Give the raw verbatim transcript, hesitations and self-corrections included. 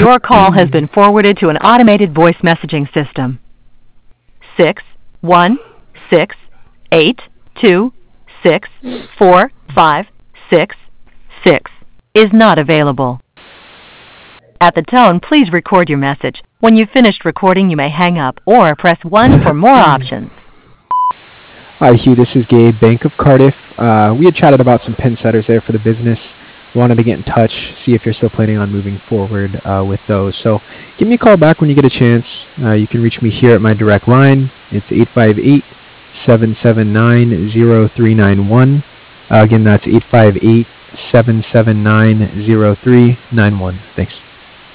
Your call has been forwarded to an automated voice messaging system. Six one six eight two six four five six six is not available. At the tone, please record your message. When you've finished recording, you may hang up or press one for more options. Hi, Hugh. This is Gabe, Bank of Cardiff. Uh, we had chatted about some pin setters there for the business. Wanted to get in touch, see if you're still planning on moving forward uh, with those. So give me a call back when you get a chance. Uh, you can reach me here at my direct line. It's eight five eight, seven seven nine, zero three nine one. Uh, again, that's eight five eight, seven seven nine, zero three nine one. Thanks.